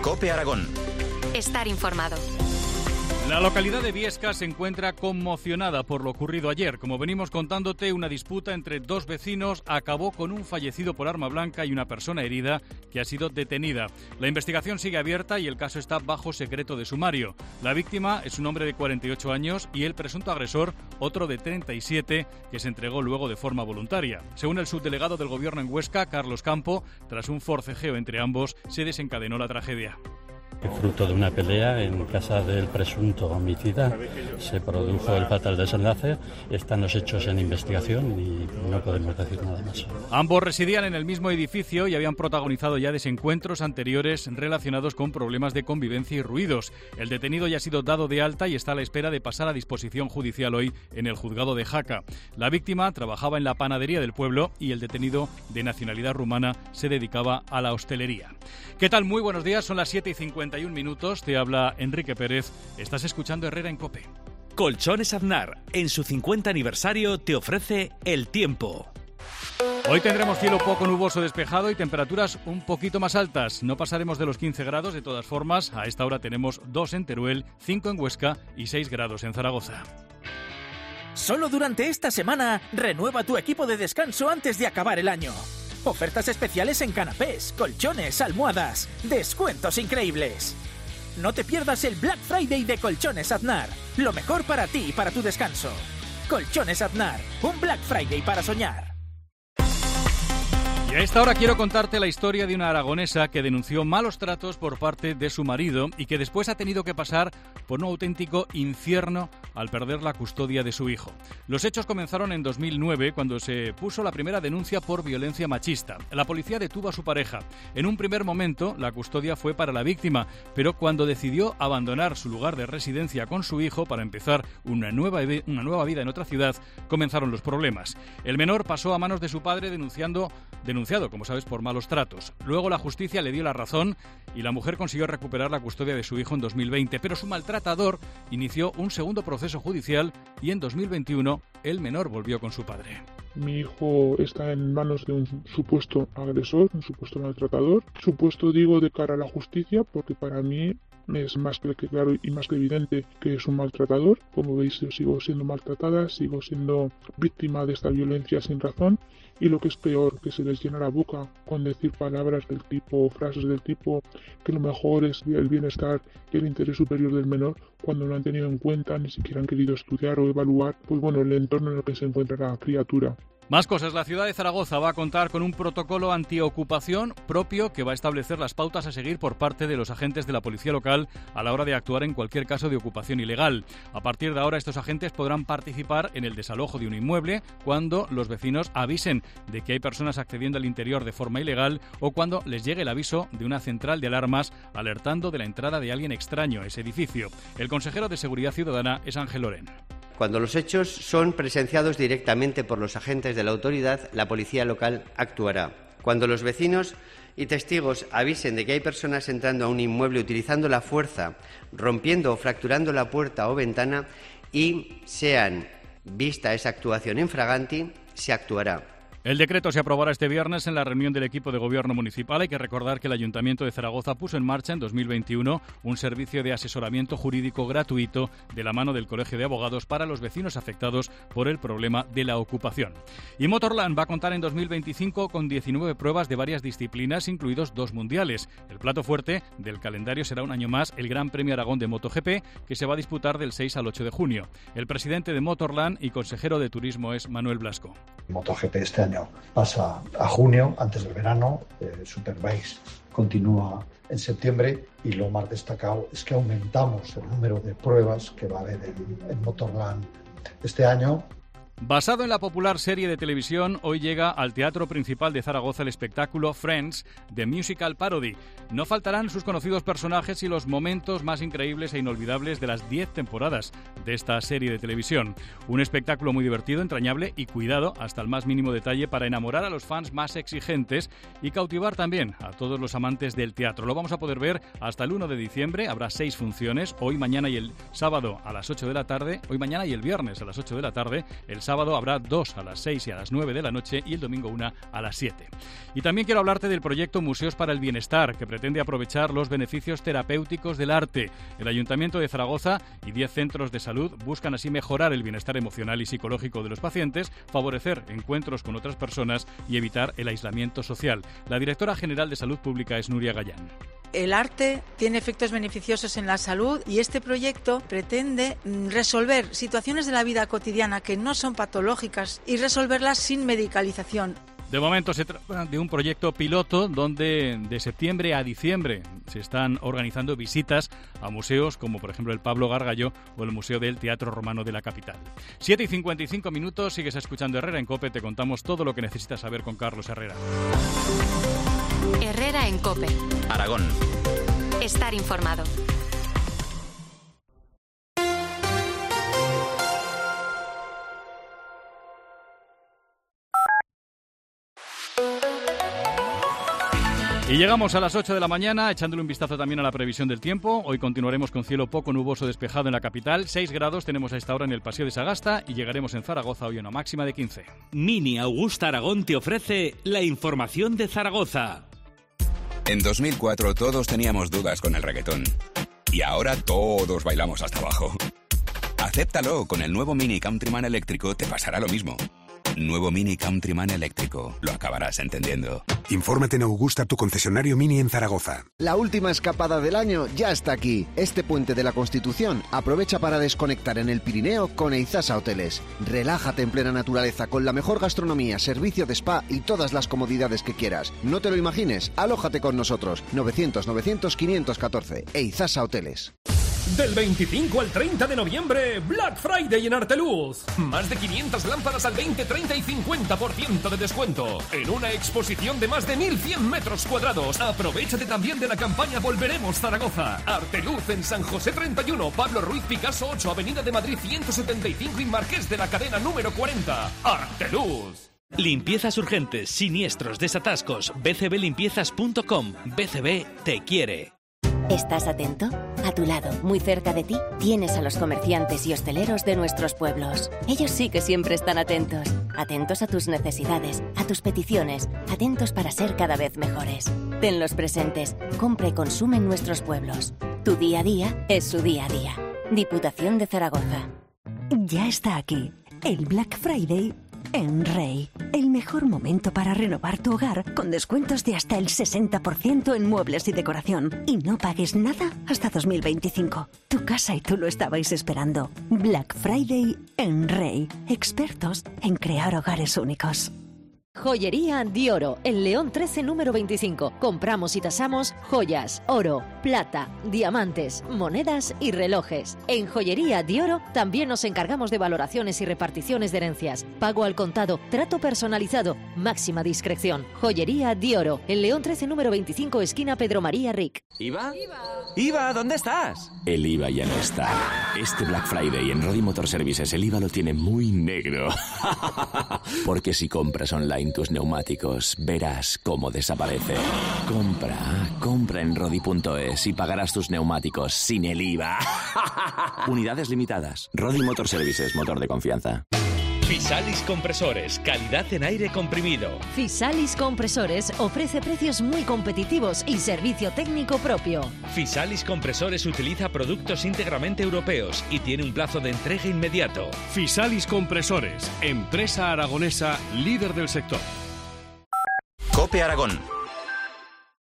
COPE Aragón. Estar informado. La localidad de Biescas se encuentra conmocionada por lo ocurrido ayer. Como venimos contándote, una disputa entre dos vecinos acabó con un fallecido por arma blanca y una persona herida que ha sido detenida. La investigación sigue abierta y el caso está bajo secreto de sumario. La víctima es un hombre de 48 años y el presunto agresor, otro de 37, que se entregó luego de forma voluntaria. Según el subdelegado del Gobierno en Huesca, Carlos Campo, tras un forcejeo entre ambos, se desencadenó la tragedia. Fruto de una pelea en casa del presunto homicida se produjo el fatal desenlace. Están los hechos en investigación y no podemos decir nada más. Ambos residían en el mismo edificio y habían protagonizado ya desencuentros anteriores relacionados con problemas de convivencia y ruidos. El detenido ya ha sido dado de alta y está a la espera de pasar a disposición judicial hoy en el juzgado de Jaca. La víctima trabajaba en la panadería del pueblo y el detenido, de nacionalidad rumana, se dedicaba a la hostelería. ¿Qué tal? Muy buenos días, son las 7:51 minutos, te habla Enrique Pérez, estás escuchando Herrera en COPE. Colchones Aznar, en su 50 aniversario, te ofrece el tiempo. Hoy tendremos cielo poco nuboso despejado y temperaturas un poquito más altas. No pasaremos de los 15 grados, de todas formas. A esta hora tenemos 2 en Teruel, 5 en Huesca y 6 grados en Zaragoza. Solo durante esta semana, renueva tu equipo de descanso antes de acabar el año. Ofertas especiales en canapés, colchones, almohadas. Descuentos increíbles. No te pierdas el Black Friday de Colchones Aznar. Lo mejor para ti y para tu descanso. Colchones Aznar, un Black Friday para soñar. Y a esta hora quiero contarte la historia de una aragonesa que denunció malos tratos por parte de su marido y que después ha tenido que pasar por un auténtico infierno al perder la custodia de su hijo. Los hechos comenzaron en 2009 cuando se puso la primera denuncia por violencia machista. La policía detuvo a su pareja. En un primer momento la custodia fue para la víctima, pero cuando decidió abandonar su lugar de residencia con su hijo para empezar una nueva vida en otra ciudad, comenzaron los problemas. El menor pasó a manos de su padre denunciado, como sabes, por malos tratos. Luego la justicia le dio la razón y la mujer consiguió recuperar la custodia de su hijo en 2020, pero su maltratador inició un segundo proceso judicial y en 2021 el menor volvió con su padre. Mi hijo está en manos de un supuesto agresor, un supuesto maltratador. Supuesto digo de cara a la justicia porque para mí es más que claro y más que evidente que es un maltratador. Como veis, yo sigo siendo maltratada, sigo siendo víctima de esta violencia sin razón. Y lo que es peor, que se les llena la boca con decir palabras del tipo, frases del tipo, que lo mejor es el bienestar y el interés superior del menor, cuando no han tenido en cuenta, ni siquiera han querido estudiar o evaluar, pues bueno, el entorno en el que se encuentra la criatura. Más cosas. La ciudad de Zaragoza va a contar con un protocolo antiocupación propio que va a establecer las pautas a seguir por parte de los agentes de la policía local a la hora de actuar en cualquier caso de ocupación ilegal. A partir de ahora, estos agentes podrán participar en el desalojo de un inmueble cuando los vecinos avisen de que hay personas accediendo al interior de forma ilegal o cuando les llegue el aviso de una central de alarmas alertando de la entrada de alguien extraño a ese edificio. El consejero de Seguridad Ciudadana es Ángel Loren. Cuando los hechos son presenciados directamente por los agentes de la autoridad, la policía local actuará. Cuando los vecinos y testigos avisen de que hay personas entrando a un inmueble utilizando la fuerza, rompiendo o fracturando la puerta o ventana y sean vista esa actuación infraganti, se actuará. El decreto se aprobará este viernes en la reunión del equipo de gobierno municipal. Hay que recordar que el Ayuntamiento de Zaragoza puso en marcha en 2021 un servicio de asesoramiento jurídico gratuito de la mano del Colegio de Abogados para los vecinos afectados por el problema de la ocupación. Y Motorland va a contar en 2025 con 19 pruebas de varias disciplinas, incluidos 2 mundiales. El plato fuerte del calendario será un año más el Gran Premio Aragón de MotoGP, que se va a disputar del 6 al 8 de junio. El presidente de Motorland y consejero de Turismo es Manuel Blasco. MotoGP este año pasa a junio, antes del verano. Superbikes continúa en septiembre y lo más destacado es que aumentamos el número de pruebas que va a haber en Motorland este año. Basado en la popular serie de televisión, hoy llega al Teatro Principal de Zaragoza el espectáculo Friends, The Musical Parody. No faltarán sus conocidos personajes y los momentos más increíbles e inolvidables de las 10 temporadas de esta serie de televisión. Un espectáculo muy divertido, entrañable y cuidado hasta el más mínimo detalle para enamorar a los fans más exigentes y cautivar también a todos los amantes del teatro. Lo vamos a poder ver hasta el 1 de diciembre. Habrá 6 funciones, hoy, mañana y el sábado a las 8 de la tarde, hoy, mañana y el viernes a las 8 de la tarde, el sábado habrá 2 a las 6 y a las 9 de la noche y el domingo 1 a las 7. Y también quiero hablarte del proyecto Museos para el Bienestar, que pretende aprovechar los beneficios terapéuticos del arte. El Ayuntamiento de Zaragoza y 10 centros de salud buscan así mejorar el bienestar emocional y psicológico de los pacientes, favorecer encuentros con otras personas y evitar el aislamiento social. La directora general de Salud Pública es Nuria Gallán. El arte tiene efectos beneficiosos en la salud y este proyecto pretende resolver situaciones de la vida cotidiana que no son patológicas y resolverlas sin medicalización. De momento se trata de un proyecto piloto donde de septiembre a diciembre se están organizando visitas a museos como por ejemplo el Pablo Gargallo o el Museo del Teatro Romano de la capital. 7:55, sigues escuchando Herrera en COPE, te contamos todo lo que necesitas saber con Carlos Herrera. Herrera en COPE. Aragón. Estar informado. Y llegamos a las 8 de la mañana, echándole un vistazo también a la previsión del tiempo. Hoy continuaremos con cielo poco nuboso despejado en la capital. 6 grados tenemos a esta hora en el Paseo de Sagasta y llegaremos en Zaragoza hoy a una máxima de 15. Mini Augusta Aragón te ofrece la información de Zaragoza. En 2004 todos teníamos dudas con el reggaetón. Y ahora todos bailamos hasta abajo. Acéptalo, con el nuevo Mini Countryman eléctrico te pasará lo mismo. Nuevo Mini Countryman eléctrico. Lo acabarás entendiendo. Infórmate en Augusta, tu concesionario Mini en Zaragoza. La última escapada del año ya está aquí. Este puente de la Constitución aprovecha para desconectar en el Pirineo con Eizasa Hoteles. Relájate en plena naturaleza con la mejor gastronomía, servicio de spa y todas las comodidades que quieras. No te lo imagines, alójate con nosotros. 900-900-514. Eizasa Hoteles. Del 25 al 30 de noviembre, Black Friday en Arteluz. Más de 500 lámparas al 20, 30 y 50% de descuento. En una exposición de más de 1.100 metros cuadrados. Aprovechate también de la campaña Volveremos Zaragoza. Arteluz en San José 31, Pablo Ruiz Picasso 8, Avenida de Madrid 175 y Marqués de la Cadena número 40. Arteluz. Limpiezas urgentes, siniestros, desatascos. bcblimpiezas.com. BCB te quiere. ¿Estás atento? A tu lado, muy cerca de ti, tienes a los comerciantes y hosteleros de nuestros pueblos. Ellos sí que siempre están atentos. Atentos a tus necesidades, a tus peticiones, atentos para ser cada vez mejores. Tenlos presentes, compra y consume en nuestros pueblos. Tu día a día es su día a día. Diputación de Zaragoza. Ya está aquí, el Black Friday en Rey. El mejor momento para renovar tu hogar con descuentos de hasta el 60% en muebles y decoración. Y no pagues nada hasta 2025. Tu casa y tú lo estabais esperando. Black Friday en Rey. Expertos en crear hogares únicos. Joyería Dioro, en León 13, número 25. Compramos y tasamos joyas, oro, plata, diamantes, monedas y relojes. En Joyería Dioro también nos encargamos de valoraciones y reparticiones de herencias. Pago al contado, trato personalizado, máxima discreción. Joyería Dioro, en León 13, número 25, esquina Pedro María Ric. ¿Iva? ¡Iva, ¿dónde estás? El IVA ya no está. Este Black Friday en Rodi Motor Services el IVA lo tiene muy negro. Porque si compras online tus neumáticos, verás cómo desaparece. Compra en Rodi.es y pagarás tus neumáticos sin el IVA. Unidades limitadas. Rodi Motor Services, motor de confianza. Fisalis Compresores, calidad en aire comprimido. Fisalis Compresores ofrece precios muy competitivos y servicio técnico propio. Fisalis Compresores utiliza productos íntegramente europeos y tiene un plazo de entrega inmediato. Fisalis Compresores, empresa aragonesa líder del sector. COPE Aragón.